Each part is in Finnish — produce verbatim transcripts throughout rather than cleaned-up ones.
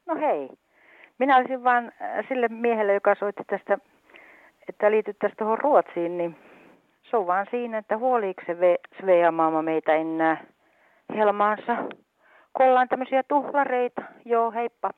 No hei. Minä olisin vaan sille miehelle, joka soitti tästä, että liityttäisiin tuohon Ruotsiin, niin se on vaan siinä, että huoliiko se Svea maama meitä enää helmaansa. Kun ollaan tämmöisiä tuhlareita. Joo, heippa.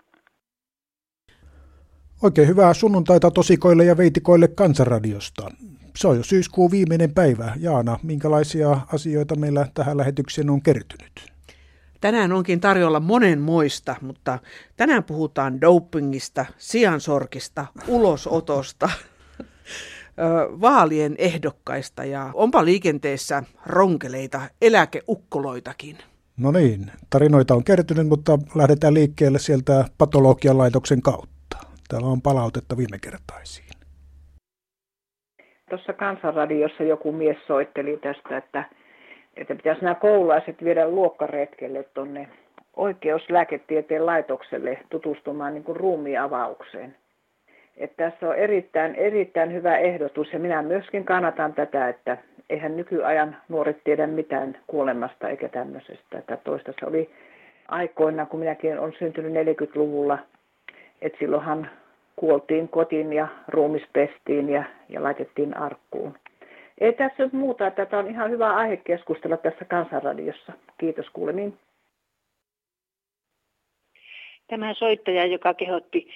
Oikein hyvää sunnuntaita tosikoille ja veitikoille Kansanradiosta. Se on jo syyskuun viimeinen päivä. Jaana, minkälaisia asioita meillä tähän lähetykseen on kertynyt? Tänään onkin tarjolla monenmoista, mutta tänään puhutaan dopingista, siansorkista, ulosotosta, vaalien ehdokkaista ja onpa liikenteessä ronkeleita, eläkeukkoloitakin. No niin, tarinoita on kertynyt, mutta lähdetään liikkeelle sieltä patologian laitoksen kautta. Täällä on palautetta viime kertaisiin. Tuossa Kansanradiossa joku mies soitteli tästä, että, että pitäisi nämä koululaiset viedä luokkaretkelle tuonne oikeuslääketieteen laitokselle tutustumaan niin kuin ruumiin avaukseen. Että tässä on erittäin, erittäin hyvä ehdotus ja minä myöskin kannatan tätä, että eihän nykyajan nuoret tiedä mitään kuolemasta eikä tämmöisestä. Että toista se oli aikoina, kun minäkin olen syntynyt neljäkymmentäluvulla, että silloinhan kuoltiin kotiin ja ruumis pestiin ja, ja laitettiin arkkuun. Ei tässä nyt muuta, että tämä on ihan hyvä aihe keskustella tässä Kansanradiossa. Kiitos kuulemiin. Tämä soittaja, joka kehotti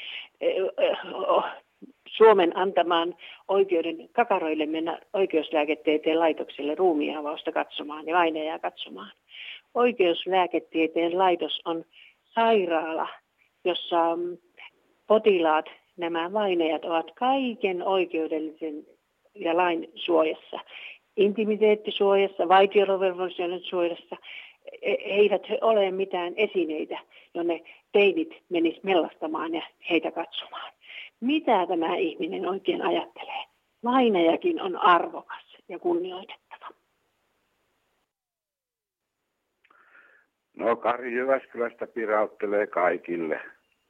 Suomen antamaan oikeuden kakaroille mennä oikeuslääketieteen laitokselle ruumiinavausta katsomaan ja vainajaa katsomaan. Oikeuslääketieteen laitos on sairaala, jossa potilaat, nämä vainajat ovat kaiken oikeudellisen ja lain suojassa. Intimiteettisuojassa, vaitiolovelvollisuuden suojassa. Eivät he ole mitään esineitä, jonne teinit menis mellastamaan ja heitä katsomaan. Mitä tämä ihminen oikein ajattelee? Vainajakin on arvokas ja kunnioitettava. No Kari Jyväskylästä pirauttelee kaikille.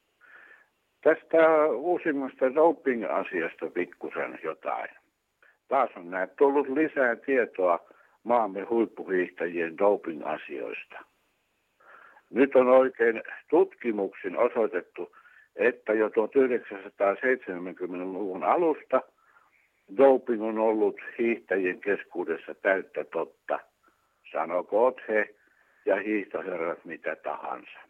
Tästä uusimmasta doping-asiasta pikkusen jotain. Taas on näet tullut lisää tietoa maamme huippuhiihtäjien doping-asioista. Nyt on oikein tutkimuksin osoitettu, että jo tuhatyhdeksänsataaseitsemänkymmentäluvun alusta doping on ollut hiihtäjien keskuudessa täyttä totta. Sanokoot he ja hiihtoherrat mitä tahansa.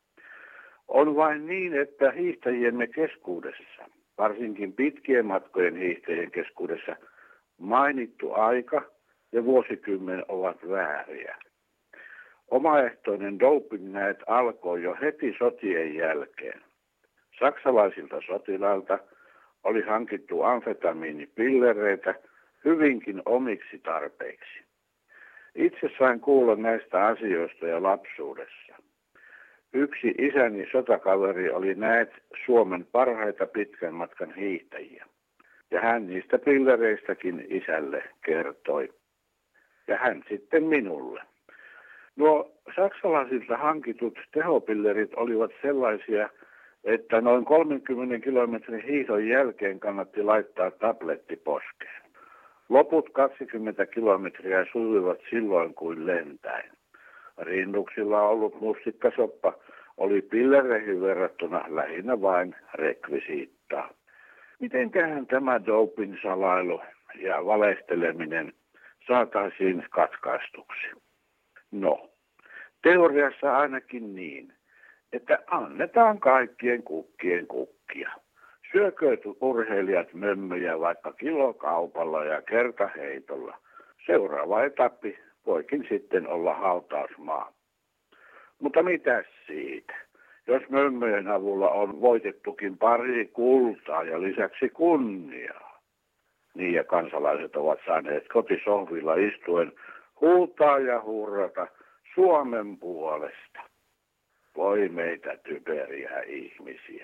On vain niin, että hiihtäjiemme keskuudessa, varsinkin pitkien matkojen hiihtäjien keskuudessa, mainittu aika ja vuosikymmen ovat vääriä. Omaehtoinen doping näet alkoi jo heti sotien jälkeen. Saksalaisilta sotilailta oli hankittu amfetamiinipillereitä hyvinkin omiksi tarpeiksi. Itse sain kuulla näistä asioista jo lapsuudessa. Yksi isäni sotakaveri oli näet Suomen parhaita pitkän matkan hiihtäjiä. Ja hän niistä pillereistäkin isälle kertoi. Ja hän sitten minulle. Nuo saksalaisilta hankitut tehopillerit olivat sellaisia, että noin kolmenkymmenen kilometrin hiihdon jälkeen kannatti laittaa tabletti poskeen. Loput kaksikymmentä kilometriä sujuivat silloin kuin lentäen. Rinnuksilla ollut mustikkasoppa oli pillereihin verrattuna lähinnä vain rekvisiittaa. Mitenköhän tämä doping-salailu ja valehteleminen saataisiin katkaistuksi? No, teoriassa ainakin niin, että annetaan kaikkien kukkien kukkia. Syökööt urheilijat mömmöjä vaikka kilokaupalla ja kertaheitolla. Seuraava etappi voikin sitten olla hautausmaa. Mutta mitäs siitä? Jos mömmöjen avulla on voitettukin pari kultaa ja lisäksi kunniaa, niin ja kansalaiset ovat saaneet kotisohvilla istuen huutaa ja hurrata Suomen puolesta. Voi meitä typeriä ihmisiä.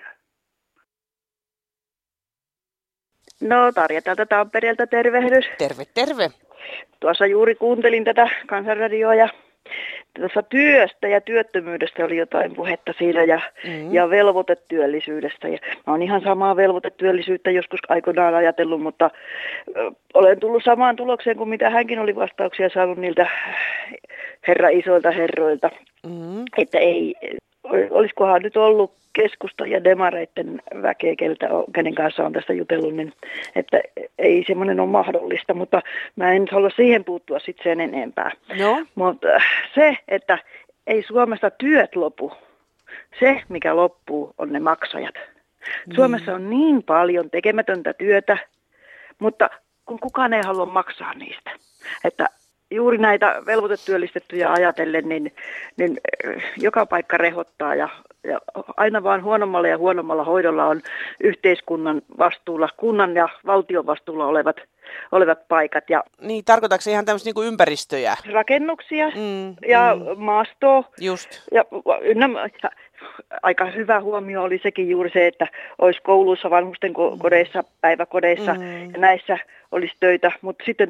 No Tarja täältä Tampereelta, tervehdys. Terve, terve. Tuossa juuri kuuntelin tätä Kansanradioa ja tuossa työstä ja työttömyydestä oli jotain puhetta siinä ja, mm. ja velvoitetyöllisyydestä. Ja mä oon ihan samaa velvoitetyöllisyyttä joskus aikoinaan ajatellut, mutta ö, olen tullut samaan tulokseen kuin mitä hänkin oli vastauksia saanut niiltä herra isoilta herroilta. Mm. Että ei, olisikohan nyt ollut keskusta ja demareiden väkeä, keltä on, kenen kanssa on tästä jutellut, niin että ei semmoinen ole mahdollista, mutta mä en halua siihen puuttua sitten sen enempää. No. Mutta se, että ei Suomesta työt lopu, se mikä loppuu on ne maksajat. Niin. Suomessa on niin paljon tekemätöntä työtä, mutta kun kukaan ei halua maksaa niistä, että juuri näitä velvoitetyöllistettyjä ajatellen, niin, niin joka paikka rehottaa ja, ja aina vaan huonommalla ja huonommalla hoidolla on yhteiskunnan vastuulla, kunnan ja valtion vastuulla olevat, olevat paikat. Ja niin, tarkoitatko se ihan tämmöistä niin ympäristöjä? Rakennuksia mm, ja mm. maastoa. Just. Ja, ynnä, ja aika hyvä huomio oli sekin juuri se, että olisi kouluissa, vanhusten kodeissa, päiväkodeissa mm. ja näissä olisi töitä, mutta sitten...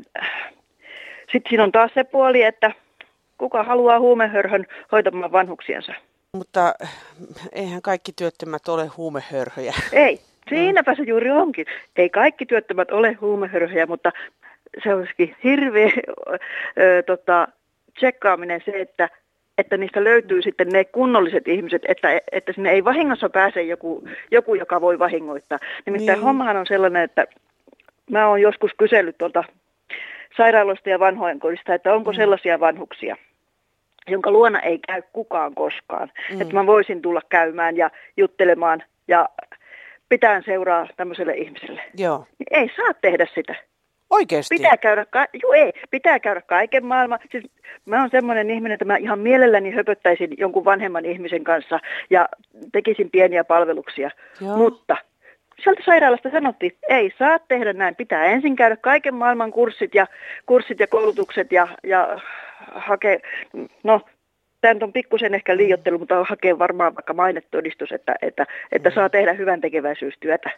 Sitten siinä on taas se puoli, että kuka haluaa huumehörhön hoitamaan vanhuksiensa. Mutta eihän kaikki työttömät ole huumehörhöjä. Ei, siinäpä se juuri onkin. Ei kaikki työttömät ole huumehörhöjä, mutta se olisikin hirveä ö, tota, tsekkaaminen se, että, että niistä löytyy sitten ne kunnolliset ihmiset, että, että sinne ei vahingossa pääse joku, joku joka voi vahingoittaa. Nimittäin niin. Hommahan on sellainen, että mä oon joskus kysellyt tuolta sairaaloista ja vanhoinkodista, että onko sellaisia vanhuksia, jonka luona ei käy kukaan koskaan. Mm. Että mä voisin tulla käymään ja juttelemaan ja pitää seuraa tämmöiselle ihmiselle. Joo. Ei saa tehdä sitä. Oikeasti? Pitää käydä, ka- Juu, ei, pitää käydä kaiken maailman. Siis mä oon semmoinen ihminen, että mä ihan mielelläni höpöttäisin jonkun vanhemman ihmisen kanssa ja tekisin pieniä palveluksia. Joo. Mutta... sieltä sairaalasta sanottiin, että ei saa tehdä näin. Pitää ensin käydä kaiken maailman kurssit ja, kurssit ja koulutukset ja, ja hakea, no tämä on pikkusen ehkä liioittelu, mutta hakee varmaan vaikka mainetodistus, että, että, että saa tehdä hyvän tekeväisyystyötä.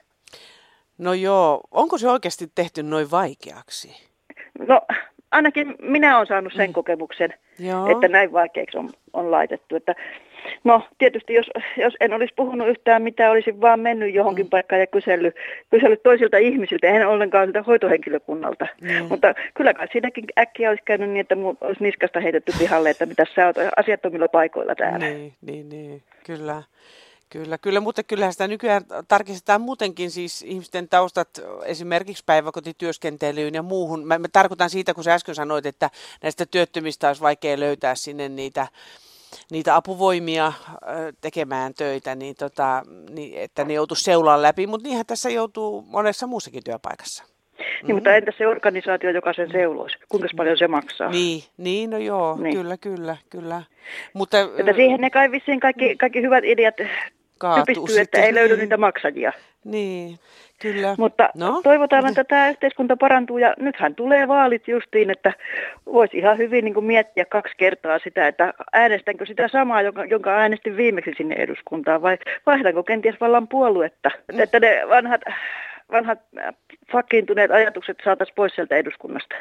No joo, onko se oikeasti tehty noin vaikeaksi? No ainakin minä olen saanut sen kokemuksen, Joo. että näin vaikeaksi on, on laitettu. Että, no tietysti jos, jos en olisi puhunut yhtään mitään, olisin vaan mennyt johonkin mm. paikkaan ja kysellyt, kysellyt toisilta ihmisiltä, en ollenkaan sitä hoitohenkilökunnalta. Mm. Mutta kyllä kai siinäkin äkkiä olisi käynyt niin, että minun olisi niskasta heitetty pihalle, että mitä sä oot asiattomilla paikoilla täällä. Niin, niin, niin. Kyllä. Kyllä, kyllä, mutta kyllähän sitä nykyään tarkistetaan muutenkin siis ihmisten taustat esimerkiksi päiväkotityöskentelyyn ja muuhun. Mä, mä tarkoitan siitä, kun sä äsken sanoit, että näistä työttömistä olisi vaikea löytää sinne niitä, niitä apuvoimia tekemään töitä, niin, tota, niin että ne joutuu seulaan läpi, mutta niinhän tässä joutuu monessa muussakin työpaikassa. Niin, mm-hmm. mutta entä se organisaatio, joka sen seuloisi? Kuinka paljon se maksaa? Niin, niin no joo, niin. kyllä, kyllä, kyllä. Mutta, että siihen ne kai vissiin kaikki, kaikki hyvät ideat typistyy, että ei löydy niitä maksajia. Niin, kyllä. Mutta no? toivotaan, että tämä yhteiskunta parantuu ja nythän tulee vaalit justiin, että voisi ihan hyvin niin kuin miettiä kaksi kertaa sitä, että äänestänkö sitä samaa, jonka, jonka äänestin viimeksi sinne eduskuntaan vai vaihdanko kenties vallan puoluetta. Mm. Että ne vanhat, vanhat vakiintuneet ajatukset saataisiin pois sieltä eduskunnasta.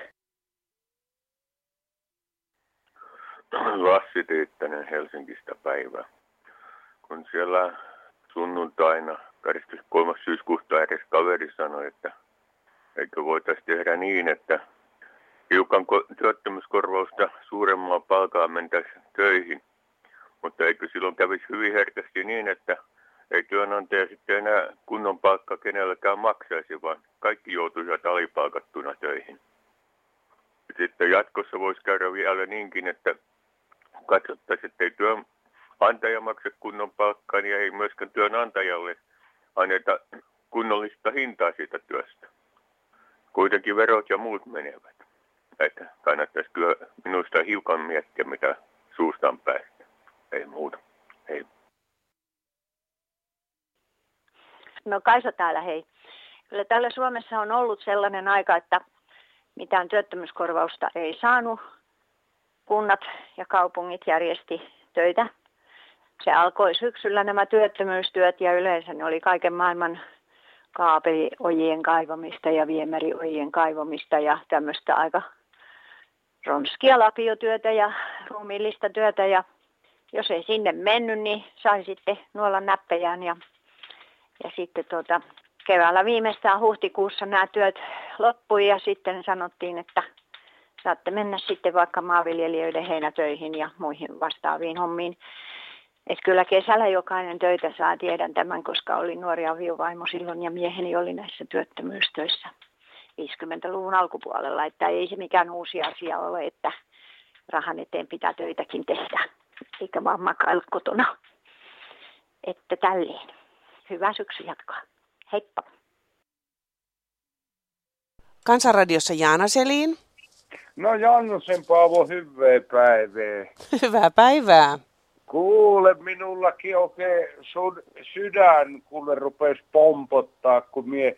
Lassi Tiittänen Helsingistä päivä. Kun siellä sunnuntaina kahdeskymmeneskolmas syyskuuta edes kaveri sanoi, että eikö voitaisiin tehdä niin, että hiukan työttömyyskorvausta suuremmaa palkaa mentäisi töihin. Mutta eikö silloin kävisi hyvin herkästi niin, että ei työnantaja sitten enää kunnon palkka kenellekään maksaisi, vaan kaikki joutuisivat alipalkattuna töihin. Sitten jatkossa voisi käydä vielä niinkin, että katsottaisiin, että ei työnantaja maksa kunnon palkkaa, niin ei myöskään työnantajalle anneta kunnollista hintaa siitä työstä. Kuitenkin verot ja muut menevät. Että kannattaisi kyllä minusta hiukan miettiä, mitä suustaan päästä. Ei muuta. Ei. No Kaisa täällä, hei. Kyllä täällä Suomessa on ollut sellainen aika, että mitään työttömyyskorvausta ei saanut. Kunnat ja kaupungit järjesti töitä. Se alkoi syksyllä nämä työttömyystyöt ja yleensä ne oli kaiken maailman kaapeliojien kaivamista ja viemäriojien kaivamista ja tämmöistä aika ronskia lapiotyötä ja ruumiillista työtä. Ja jos ei sinne mennyt, niin sai sitten nuolla näppejään ja, ja sitten tuota, keväällä viimeistään huhtikuussa nämä työt loppui ja sitten sanottiin, että saatte mennä sitten vaikka maanviljelijöiden heinätöihin ja muihin vastaaviin hommiin. Et kyllä kesällä jokainen töitä saa, tiedän tämän, koska olin nuori aviovaimo silloin ja mieheni oli näissä työttömyystöissä viisikymmentäluvun alkupuolella. Että ei se mikään uusi asia ole, että rahan eteen pitää töitäkin tehdä, eikä vaan makailla kotona. Että tälleen. Hyvää syksy jatkaa. Heippa. Kansanradiossa Jaana Selin. No Jannusen Paavo, hyvää päivää. Hyvää päivää. Kuule, minullakin oikein sun sydän, kuule rupesi pompottaa, kun mie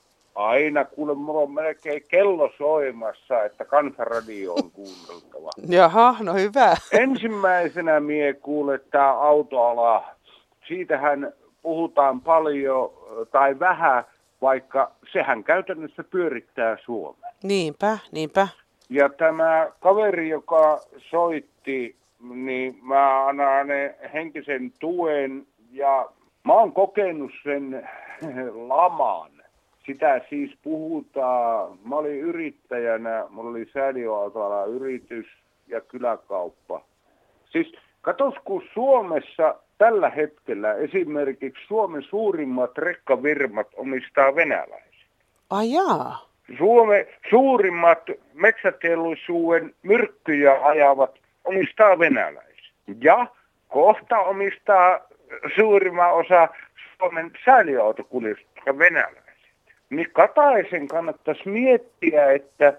aina, kuule, mulla on melkein kello soimassa, että Kansanradio on kuunneltava. Jaha, no hyvä. Ensimmäisenä mie kuule tää autoala, siitähän puhutaan paljon tai vähän, vaikka sehän käytännössä pyörittää Suomea. Niinpä, niinpä. Ja tämä kaveri, joka soitti, niin mä annan hänen henkisen tuen ja mä oon kokenut sen laman. Sitä siis puhutaan, mä olin yrittäjänä, mulla oli säiliöautoalan yritys ja kyläkauppa. Siis katos, kun Suomessa tällä hetkellä esimerkiksi Suomen suurimmat rekkavirmat omistaa venäläiset. Ai jaa. Suomen suurimmat metsäteollisuuden myrkkyjä ajavat omistaa venäläiset. Ja kohta omistaa suurimman osa Suomen säiliöautokuljetusta venäläiset. Niin Kataisen kannattaisi miettiä, että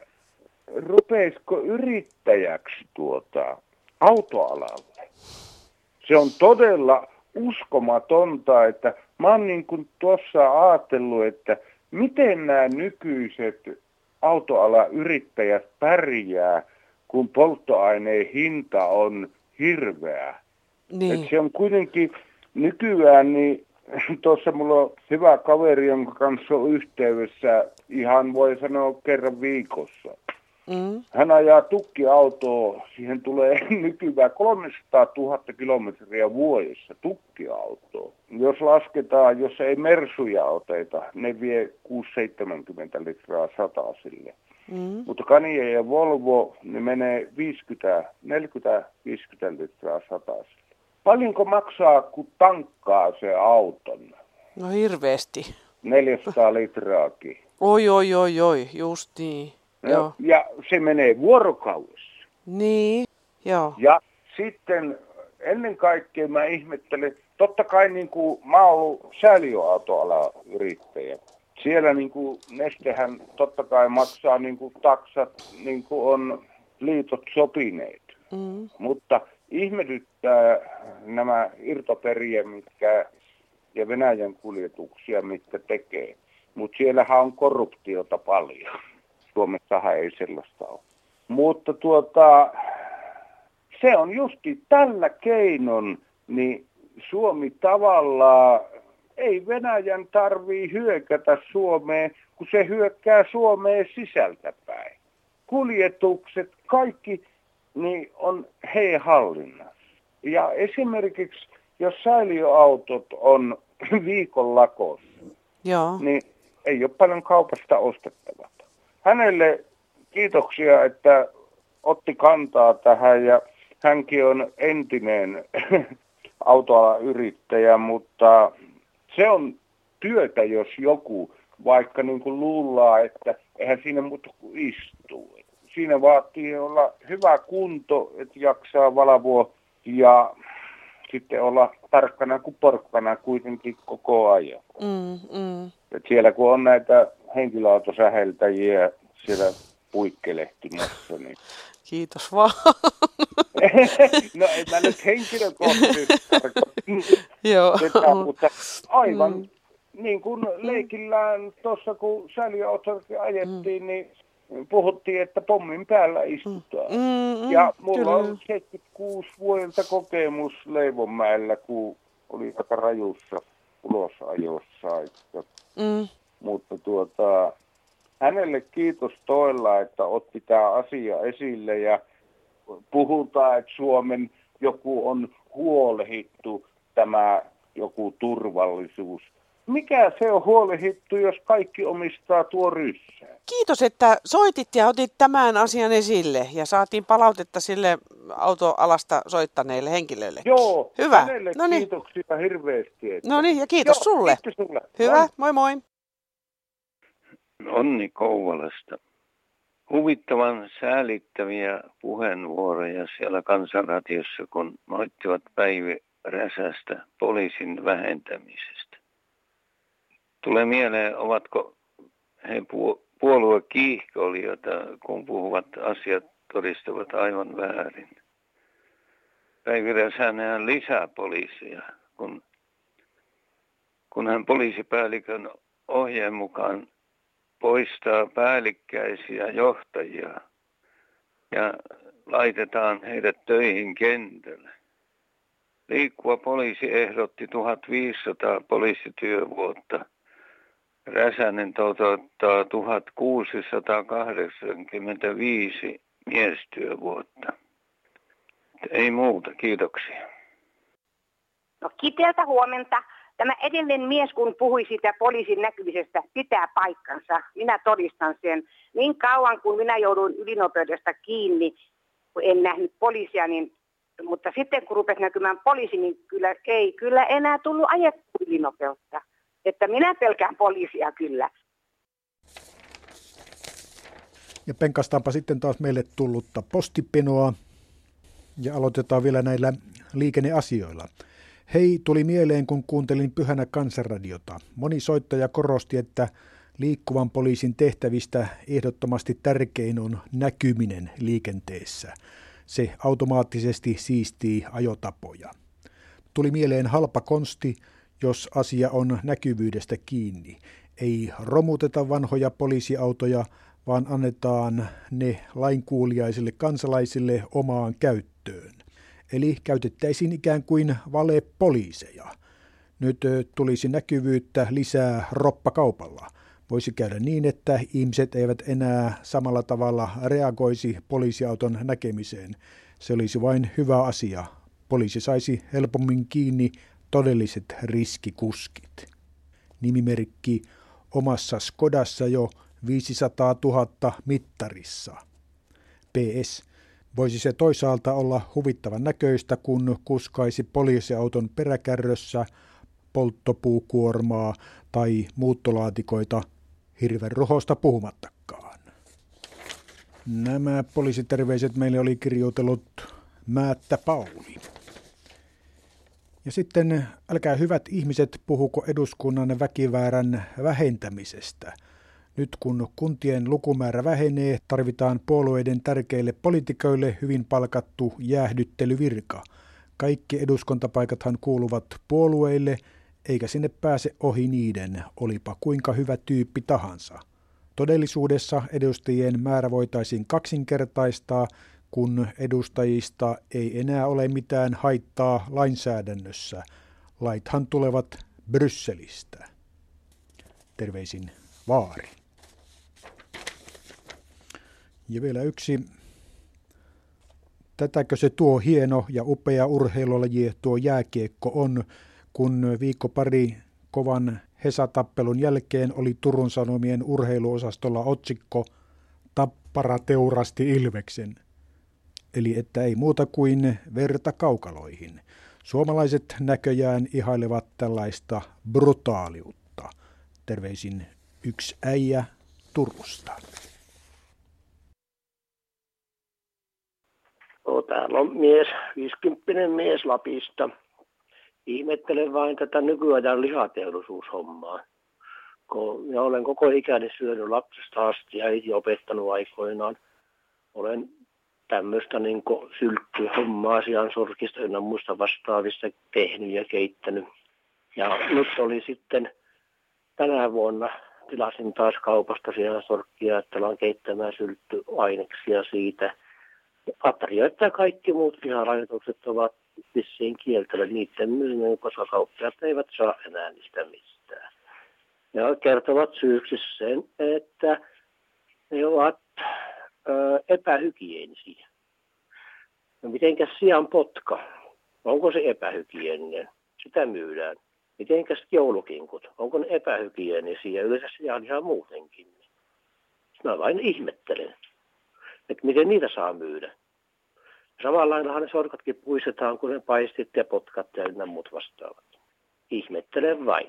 rupeisiko yrittäjäksi tuota autoalalle. Se on todella uskomatonta, että mä oon niin kuin tuossa ajatellut, että miten nämä nykyiset autoalan yrittäjät pärjää, kun polttoaineen hinta on hirveä. Niin. Et se on kuitenkin nykyään, niin tuossa mulla on hyvä kaveri, jonka kanssa on yhteydessä ihan voi sanoa kerran viikossa. Mm. Hän ajaa tukkiautoa, siihen tulee nykyään kolmesataatuhatta kilometriä vuodessa tukkiautoa. Jos lasketaan, jos ei mersuja oteta, ne vie kuusi seitsemänkymmentä litraa satasille. Mm. Mutta Kanie ja Volvo, ne menee viisikymmentä neljäkymmentä viisikymmentä litraa satasille. Paljonko maksaa, kun tankkaa se auton? No hirveästi. neljäsataa litraakin. Oi, oi, oi, oi, just niin. Ja, Joo. ja se menee vuorokaudessa. Niin, joo. Ja sitten ennen kaikkea mä ihmettelen, totta kai niin kuin mä oon ollut säiliöautoalan yrittäjä. Siellä niin kuin Nestehän totta kai maksaa niin kuin taksat, niin kuin on liitot sopineet. Mm. Mutta ihmetyttää nämä irtoperiä, mitkä ja Venäjän kuljetuksia, mitkä tekee. Mutta siellähän on korruptiota paljon. Suomessahan ei sellaista ole. Mutta tuota, se on justi tällä keinon, niin Suomi tavallaan, ei Venäjän tarvii hyökätä Suomeen, kun se hyökkää Suomeen sisältäpäin. Kuljetukset, kaikki niin on heidän hallinnassa. Ja esimerkiksi, jos säiliöautot on viikon lakossa, Joo. niin ei ole paljon kaupasta ostettavaa. Hänelle kiitoksia, että otti kantaa tähän ja hänkin on entinen autoalan yrittäjä, mutta se on työtä, jos joku, vaikka niin kuin luullaan, että eihän siinä muuta kuin istuu. Siinä vaatii olla hyvä kunto, että jaksaa valvoa ja sitten olla tarkkana kuin porkkana kuitenkin koko ajan. Mm, mm. Et siellä kun on näitä henkilöautosäheltäjiä siellä puikkelehtimassa, niin... Kiitos vaan. No en mä nyt henkilökohtaisesti tarkoita Joo. sitä, mutta aivan Mm. niin kuin leikillään tuossa kun säiliöautollakin ajettiin, mm. niin puhuttiin, että pommin päällä istutaan. Mm, mm, ja mulla kyllä. on seitsemänkymmentäkuusi vuodelta kokemus Leivonmäellä, kun oli aika rajussa ulosajossa. Että, Mm. mutta tuota, hänelle kiitos toilla, että otti tämä asia esille ja puhutaan, että Suomen joku on huolehittu tämä joku turvallisuus. mikä se on huolehittu, jos kaikki omistaa tuo ryssää? Kiitos, että soitit ja otit tämän asian esille ja saatiin palautetta sille autoalasta soittaneille henkilöille. Joo, hyvä. Hänelle Noniin. Kiitoksia hirveästi. Että... No niin, ja kiitos Joo, sulle. Kiitos sulle. Hyvä, moi moi. Onni Kouvolasta. Huvittavan säälittäviä puheenvuoroja siellä Kansanradiossa, kun moittivat Päivi Räsästä poliisin vähentämisestä. Tulee mieleen, ovatko he puoluekiihkoilijoita, kun puhuvat asiat todistavat aivan väärin. Päivi Räsänen lisää poliisia, kun, kun hän poliisipäällikön ohjeen mukaan poistaa päällikkäisiä johtajia ja laitetaan heidät töihin kentälle. Liikkuva poliisi ehdotti tuhatviisisataa poliisityövuotta. Räsänen toteuttaa tuhatkuusisataakahdeksankymmentäviisi miestyövuotta. Ei muuta, kiitoksia. No Kiteeltä huomenta. Tämä edellinen mies, kun puhui siitä poliisin näkymisestä, pitää paikkansa. Minä todistan sen. Niin kauan, kun minä joudun ylinopeudesta kiinni, kun en nähnyt poliisia, niin, mutta sitten kun rupesi näkymään poliisi, niin kyllä, ei kyllä enää tullut ajettua ylinopeutta. Että minä pelkään poliisia kyllä. Ja penkastaanpa sitten taas meille tullutta postipenoa ja aloitetaan vielä näillä liikenneasioilla. Hei, tuli mieleen, kun kuuntelin Pyhänä Kansanradiota. Moni soittaja korosti, että liikkuvan poliisin tehtävistä ehdottomasti tärkein on näkyminen liikenteessä. Se automaattisesti siistii ajotapoja. Tuli mieleen halpa konsti, jos asia on näkyvyydestä kiinni. Ei romuteta vanhoja poliisiautoja, vaan annetaan ne lainkuuliaisille kansalaisille omaan käyttöön. Eli käytettäisiin ikään kuin valepoliiseja. Nyt tulisi näkyvyyttä lisää roppakaupalla. Voisi käydä niin, että ihmiset eivät enää samalla tavalla reagoisi poliisiauton näkemiseen. Se olisi vain hyvä asia. Poliisi saisi helpommin kiinni todelliset riskikuskit. Nimimerkki omassa Skodassa jo viisisataatuhatta mittarissa. P S. Voisi se toisaalta olla huvittavan näköistä, kun kuskaisi poliisiauton peräkärrössä polttopuukuormaa tai muuttolaatikoita, hirven rohosta puhumattakaan. Nämä poliisiterveiset meille oli kirjoitellut Määttä Pauli. Ja sitten älkää hyvät ihmiset puhuko eduskunnan väkiväärän vähentämisestä. Nyt kun kuntien lukumäärä vähenee, tarvitaan puolueiden tärkeille poliitikoille hyvin palkattu jäähdyttelyvirka. Kaikki eduskuntapaikathan kuuluvat puolueille, eikä sinne pääse ohi niiden, olipa kuinka hyvä tyyppi tahansa. Todellisuudessa edustajien määrä voitaisiin kaksinkertaistaa, kun edustajista ei enää ole mitään haittaa lainsäädännössä. Laithan tulevat Brysselistä. Terveisin Vaari. Ja vielä yksi. Tätäkö se tuo hieno ja upea urheilulaji tuo jääkiekko on, kun viikko pari kovan Hesa-tappelun jälkeen oli Turun Sanomien urheiluosastolla otsikko Tappara teurasti Ilveksen. Eli että ei muuta kuin verta kaukaloihin. Suomalaiset näköjään ihailevat tällaista brutaaliutta. Terveisin yksi äijä Turusta. No, täällä on mies, viisikymppinen mies Lapista. Ihmettelen vain tätä nykyajan lihateollisuushommaa. Kun minä olen koko ikäni syönyt lapsesta asti ja äiti opettanut aikoinaan. Olen tämmöistä niin sylttyhommaa, siansorkista ynnä muista vastaavista tehnyt ja keittänyt. Ja nyt oli sitten tänä vuonna tilasin taas kaupasta siansorkkia, että ollaan keittämään sylttyaineksia siitä. Atrioita ja kaikki muut liharajoitukset ovat vissiin kieltävät niiden myynnin, koska kauppiaat eivät saa enää niistä mistään. Ja kertovat syyksi sen, että ne ovat ö, epähygienisiä. No mitenkäs sian potka? Onko se epähygieninen? Sitä myydään. Mitenkäs joulukinkut? Onko ne epähygienisiä? Yleensä se on ihan muutenkin. Mä vain ihmettelen, että miten niitä saa myydä. Samalla laillahan ne sorkatkin puistetaan, kun ne paistit ja potkat ja ynnä muut vastaavat. Ihmettelen vain.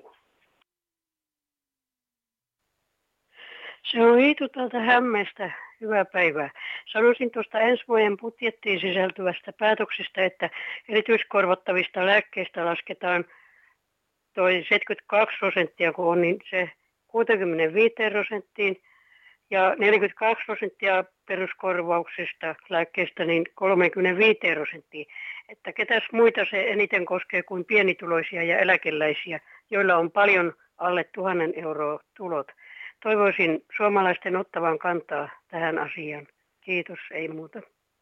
Se on Iitu täältä Hämmeestä. Hyvää päivää. Sanoisin tuosta ensi vuoden budjettiin sisältyvästä päätöksestä, että erityiskorvattavista lääkkeistä lasketaan toi seitsemänkymmentäkaksi prosenttia, kun on, niin se kuusikymmentäviisi prosenttiin ja neljäkymmentäkaksi prosenttia peruskorvauksista lääkkeistä niin kolmekymmentäviisi prosenttia. Että ketäs muita se eniten koskee kuin pienituloisia ja eläkeläisiä, joilla on paljon alle tuhannen euroa tulot. Toivoisin suomalaisten ottavan kantaa tähän asiaan. Kiitos, ei muuta.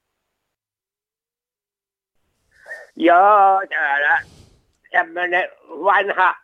Joo, täällä tämmöinen vanha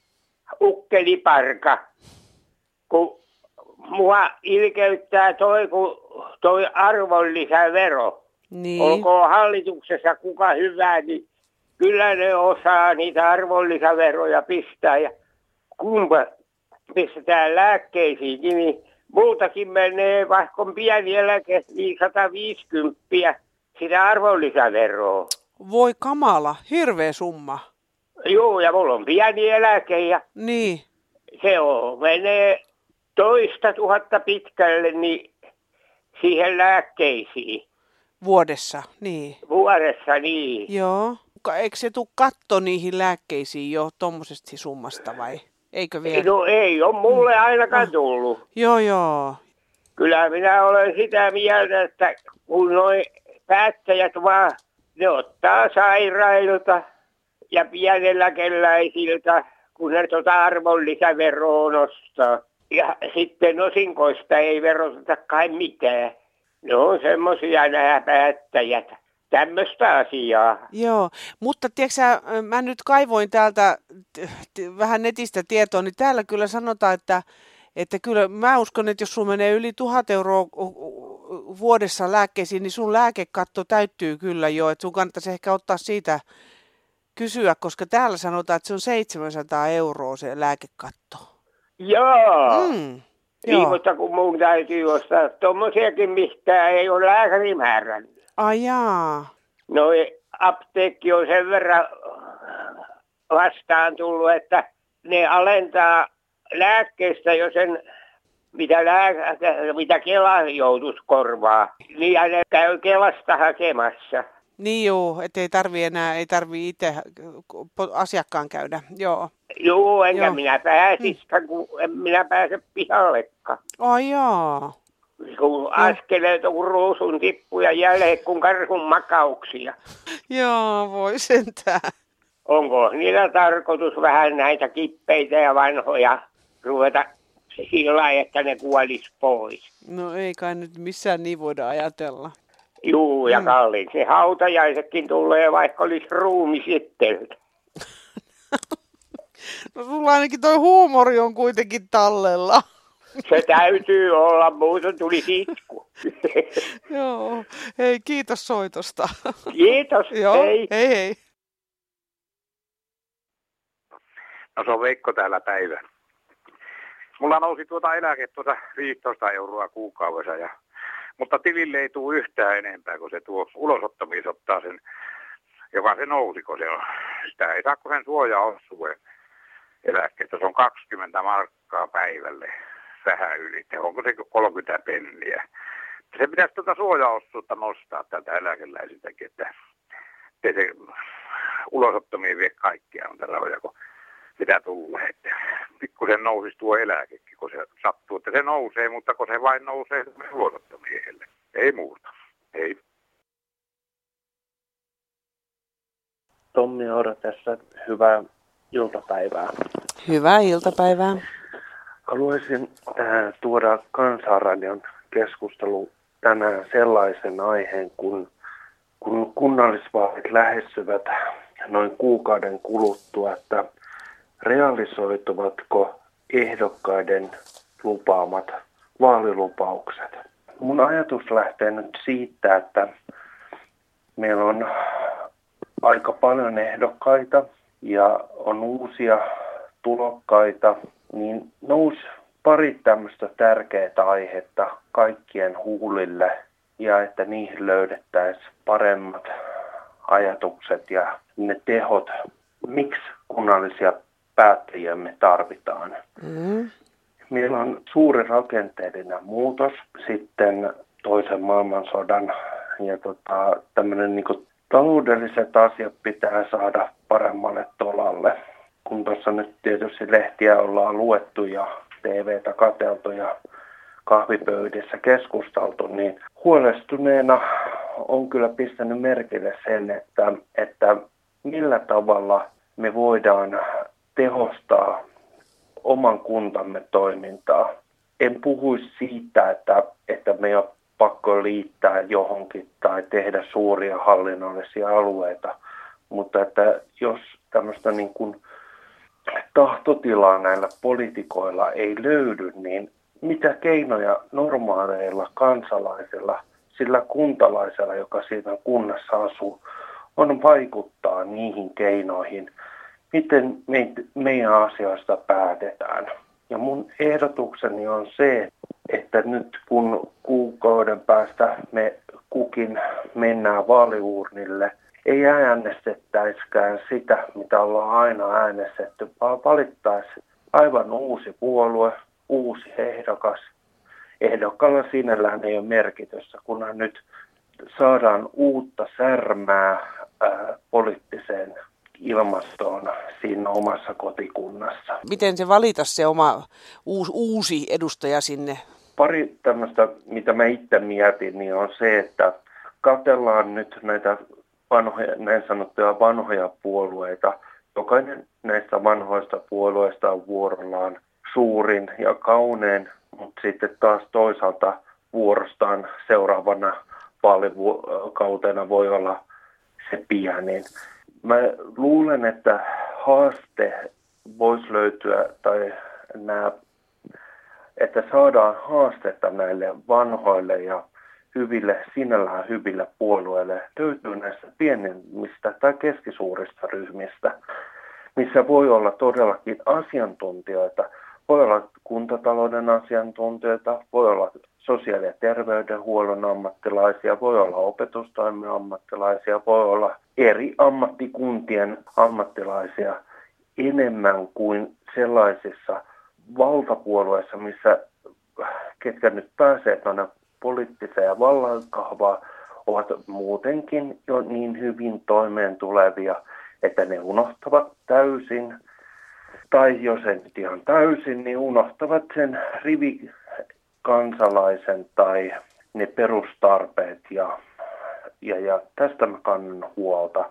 ukkeliparka, kun mua ilkeyttää toi, kun toi arvonlisävero. Niin. Olkoon hallituksessa kuka hyvä, niin kyllä ne osaa niitä arvonlisäveroja pistää. Ja kumpa pistetään lääkkeisiinkin, niin muutakin menee, vaikka on pieni eläke, niin sata viisikymmentä sitä arvonlisäveroa. Voi kamala, hirveä summa. Joo, ja mulla on pieni eläke ja niin. Se on, menee toista tuhatta pitkälle niin siihen lääkkeisiin. Vuodessa, niin. Vuodessa, niin. Joo. Eikö se tule katto niihin lääkkeisiin jo tuommoisesta summasta vai? Eikö vielä? No ei ole mulle ainakaan tullut. Oh. Joo, joo. Kyllä minä olen sitä mieltä, että kun noi päättäjät vaan, ne ottaa sairailta ja pieneläkeläisiltä, kun ne tuota arvonlisäveroa nostaa. Ja sitten osinkoista ei veroteta kai mitään. Ne on semmoisia nämä päättäjät. Tämmöistä asiaa. Joo, mutta tiedätkö mä nyt kaivoin täältä t- vähän netistä tietoa, niin täällä kyllä sanotaan, että, että kyllä mä uskon, että jos sun menee yli tuhat euroa vuodessa lääkkeisiin, niin sun lääkekatto täyttyy kyllä jo, että sun kannattaisi ehkä ottaa siitä kysyä, koska täällä sanotaan, että se on seitsemänsataa euroa se lääkekatto. Joo. Mm, niin, joo. mutta kun mun täytyy ostaa tommosiakin, mistä ei ole lääkäri määrännyt. Ai jaa. No apteekki on sen verran vastaan tullut, että ne alentaa lääkkeestä jo sen, mitä, lääkä, mitä Kela joutuisi korvaa. Niin ja ne käy Kelasta hakemassa. Niin joo, ettei tarvii enää, ei tarvii itse asiakkaan käydä, joo. Joo, enkä joo. minä pääsistä, kun en minä pääse pihallekaan. Ai jaa. Kun askeleet on ruusun tippuja jälleen kun karhun makauksia. Joo, voi sentään. Onko niillä tarkoitus vähän näitä kippeitä ja vanhoja ruveta sillä, että ne kuolisi pois? No ei kai nyt missään niin voida ajatella. Juu, ja mm. kalliin. Se hautajaisetkin tulee, vaikka olisi ruumi sitten. No sulla ainakin toi huumori on kuitenkin tallella. Se täytyy olla, muuten tuli itku. Joo, hei kiitos soitosta. Kiitos, Joo, hei. hei hei. No se on Veikko täällä päivä. Mulla nousi tuota eläke tuota viisitoista euroa kuukaudessa, ja, mutta tilille ei tule yhtään enempää, kun se tuo ulosottomies ottaa sen, joka se nousi, kun se on. Sitä ei saa, kun sen suojaosuuden eläkkeestä. Se on kaksikymmentä markkaa päivälle. Vähän yli, onko se kolmekymmentä penniä. Se pitäisi tuota suojaosuutta nostaa tältä eläkeläisiltäkin, että se ulosottomia vie kaikkia on rahoja, kun mitä tulee. Pikkusen nousisi tuo eläkekin, kun se sattuu, että se nousee, mutta kun se vain nousee ulosottomiehelle. Ei muuta. Ei. Tommi Oura tässä. Hyvää iltapäivää. Hyvää iltapäivää. Haluaisin äh, tuoda Kansanradion keskustelu tänään sellaisen aiheen, kun, kun kunnallisvaalit lähestyvät noin kuukauden kuluttua, että realisoituvatko ehdokkaiden lupaamat vaalilupaukset. Mun ajatus lähtee nyt siitä, että meillä on aika paljon ehdokkaita ja on uusia tulokkaita, niin nousi pari tämmöistä tärkeää aihetta kaikkien huulille ja että niihin löydettäisiin paremmat ajatukset ja ne tehot, miksi kunnallisia päättäjiä me tarvitaan. Mm. Meillä on suuri rakenteellinen muutos sitten toisen maailmansodan ja tota, tämmöinen niin kuin taloudelliset asiat pitää saada paremmalle tolalle. Kun tuossa nyt tietysti lehtiä ollaan luettu ja T V:tä katseltu ja kahvipöydissä keskusteltu, niin huolestuneena on kyllä pistänyt merkille sen, että, että millä tavalla me voidaan tehostaa oman kuntamme toimintaa. En puhuisi siitä, että, että me on pakko liittää johonkin tai tehdä suuria hallinnollisia alueita, mutta että jos tämmöistä niin kuin tahtotilaa näillä poliitikoilla ei löydy, niin mitä keinoja normaaleilla kansalaisilla, sillä kuntalaisella, joka siinä kunnassa asuu, on vaikuttaa niihin keinoihin, miten me, meidän asioista päätetään. Ja mun ehdotukseni on se, että nyt kun kuukauden päästä me kukin mennään vaaliuurnille, ei äänestettäisikään sitä, mitä ollaan aina äänestetty, vaan valittaisiin aivan uusi puolue, uusi ehdokas. Ehdokkaalla sinällään ei ole merkitystä, kunhan nyt saadaan uutta särmää ää, poliittiseen ilmastoon siinä omassa kotikunnassa. Miten se valita se oma uusi, uusi edustaja sinne? Pari tämmöistä, mitä mä itse mietin, niin on se, että katsellaan nyt näitä vanhoja, näin sanottuja vanhoja puolueita. Jokainen näistä vanhoista puolueista on vuorollaan suurin ja kaunein, mutta sitten taas toisaalta vuorostaan seuraavana vaalikautena voi olla se pienin. Mä luulen, että haaste voisi löytyä, tai nämä, että saadaan haastetta näille vanhoille ja hyville, sinällään hyville puolueille löytyy näistä pienemmistä tai keskisuurista ryhmistä, missä voi olla todellakin asiantuntijoita. Voi olla kuntatalouden asiantuntijoita, voi olla sosiaali- ja terveydenhuollon ammattilaisia, voi olla opetustoimen ammattilaisia, voi olla eri ammattikuntien ammattilaisia enemmän kuin sellaisissa valtapuolueissa, missä ketkä nyt pääsee tuonne poliittiseen ja vallankahvaan, ovat muutenkin jo niin hyvin toimeen tulevia, että ne unohtavat täysin, tai jos ei nyt ihan täysin, niin unohtavat sen rivikansalaisen tai ne perustarpeet, ja, ja, ja tästä mä kannan huolta.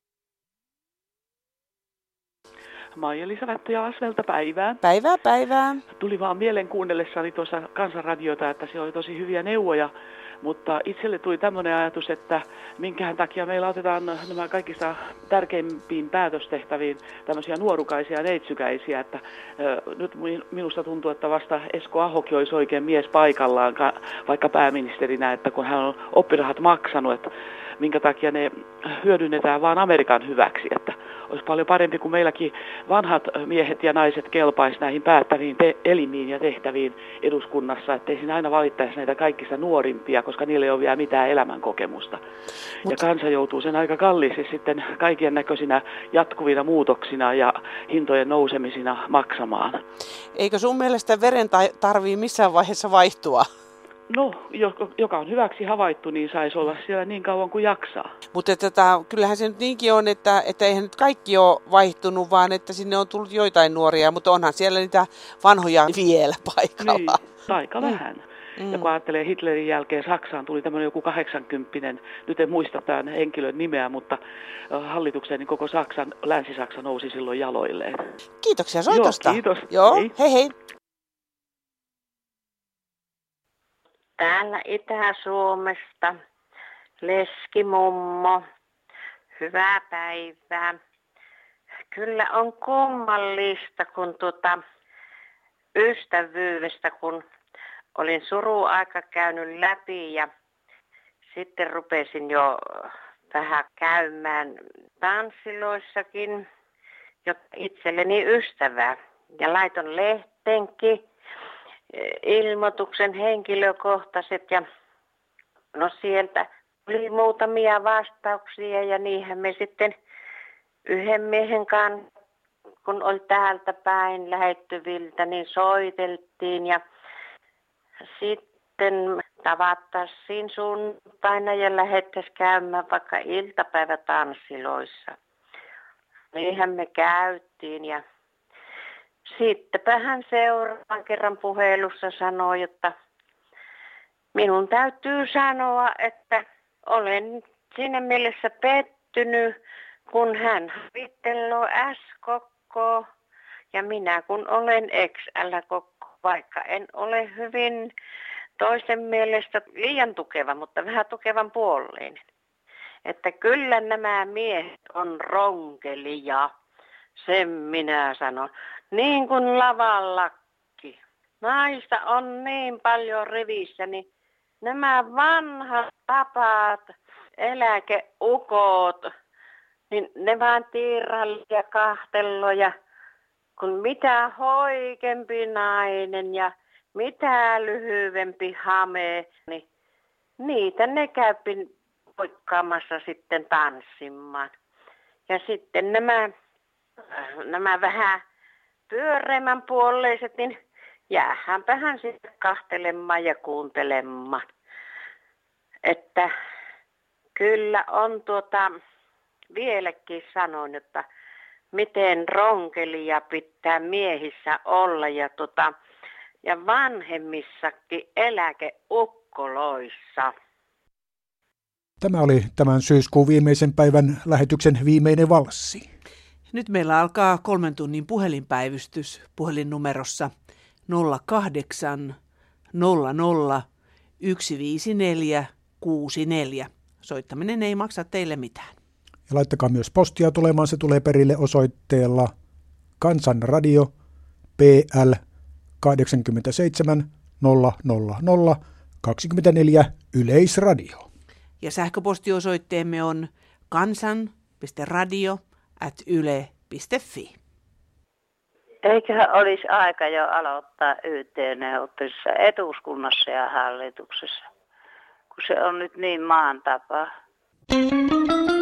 Maija-Liisa Vättö ja Asvelta päivää. Päivää, päivää. Tuli vaan mielen kuunnellessani tuossa Kansanradiota, että siellä oli tosi hyviä neuvoja, mutta itselle tuli tämmöinen ajatus, että minkähän takia meillä otetaan nämä kaikista tärkeimpiin päätöstehtäviin tämmöisiä nuorukaisia neitsykäisiä, että ö, nyt minusta tuntuu, että vasta Esko Ahokin olisi oikein mies paikallaan, vaikka pääministerinä, että kun hän on oppirahat maksanut, että minkä takia ne hyödynnetään vaan Amerikan hyväksi, että olisi paljon parempi, kun meilläkin vanhat miehet ja naiset kelpaisi näihin päättäviin te- elimiin ja tehtäviin eduskunnassa, ettei siinä aina valittaisi näitä kaikista nuorimpia, koska niillä ei ole vielä mitään elämänkokemusta. Mut... Ja kansa joutuu sen aika kalliiksi sitten kaiken näköisinä jatkuvina muutoksina ja hintojen nousemisina maksamaan. Eikö sun mielestä veren tarvii missään vaiheessa vaihtua? No, joka on hyväksi havaittu, niin saisi olla siellä niin kauan kuin jaksaa. Mutta tota, kyllähän se nyt niinkin on, että, että eihän nyt kaikki ole vaihtunut, vaan että sinne on tullut joitain nuoria, mutta onhan siellä niitä vanhoja vielä paikalla. Niin, aika mm. vähän. Mm. Ja kun ajattelee Hitlerin jälkeen Saksaan tuli tämmöinen joku kahdeksankymppinen, nyt en muista tämän henkilön nimeä, mutta hallitukseen niin koko Saksan, Länsi-Saksa nousi silloin jaloilleen. Kiitoksia soitosta. Joo, kiitos. Joo, hei hei. hei. Täällä Itä-Suomesta leskimummo, hyvää päivää. Kyllä on kummallista, kun tuota ystävyydestä, kun olin suruaika käynyt läpi ja sitten rupesin jo vähän käymään tanssiloissakin. itselleni ystävää. Ja laiton lehtenkin, ilmoituksen henkilökohtaiset ja no sieltä oli muutamia vastauksia ja niinhän me sitten yhden miehen kanssa, kun oli täältä päin lähettyviltä, niin soiteltiin ja sitten tavattaisiin sunnuntaina ja lähdettäisiin käymään vaikka iltapäivätanssiloissa. Niinhän me käytiin ja sittenpä hän seuraavan kerran puhelussa sanoi, että minun täytyy sanoa, että olen siinä mielessä pettynyt, kun hän havitteloo S-kokkoa ja minä kun olen X L-kokko, vaikka en ole hyvin toisen mielestä liian tukeva, mutta vähän tukevan puoleinen. Että kyllä nämä miehet on ronkelia, sen minä sanon. Niin kuin lavallakki. Naista on niin paljon rivissä, niin nämä vanhat tapaat, eläkeukot, niin ne vaan tiiralli ja kahtelo ja kun mitä hoikempi nainen ja mitä lyhyempi hame, niin niitä ne käypi poikkaamassa sitten tanssimaan. Ja sitten nämä, nämä vähän pyöreämmän puoleiset, niin jäähänpähän sitten kahtelemaan ja kuuntelemaan. Että kyllä on tuota, vieläkin sanon, että miten ronkelia pitää miehissä olla ja, tuota, ja vanhemmissakin eläkeukkoloissa. Tämä oli tämän syyskuun viimeisen päivän lähetyksen viimeinen valssi. Nyt meillä alkaa kolmen tunnin puhelinpäivystys puhelinnumerossa nolla kahdeksan nolla nolla yksi viisi neljä kuusi neljä. Soittaminen ei maksa teille mitään. Ja laittakaa myös postia tulemaan, se tulee perille osoitteella Kansanradio P L kahdeksankymmentäseitsemän nolla nolla nolla kaksikymmentäneljä Yleisradio. Ja sähköpostiosoitteemme on kansan piste radio ät yle piste fi. Eiköhän olisi aika jo aloittaa Y T-neuvottelussa etuskunnassa ja hallituksessa, kun se on nyt niin maan tapa.